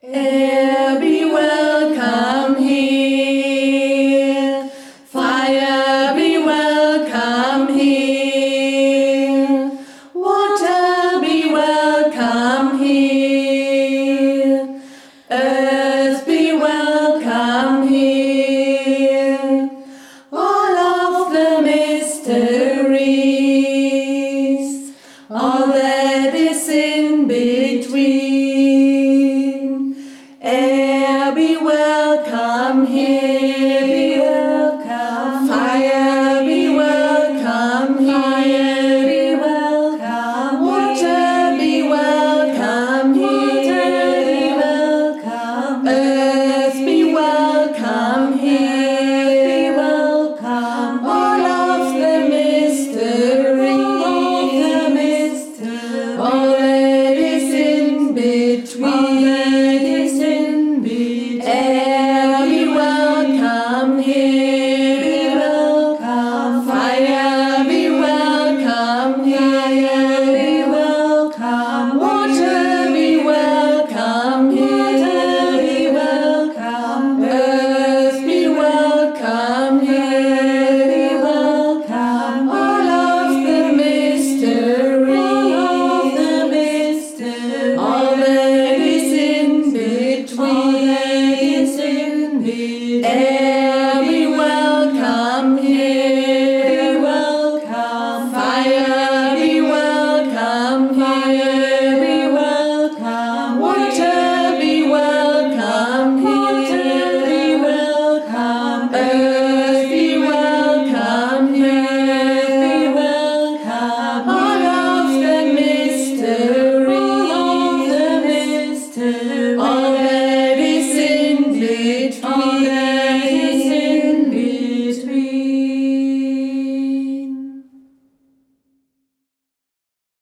Air be welcome here, fire be welcome here, water be welcome here, earth be welcome here, all of the mysteries, all that is in between. Air be welcome here, be welcome. Fire be welcome here, be welcome. Water be welcome here, be welcome. Earth be welcome here, be welcome. All of the mystery, all that is in between.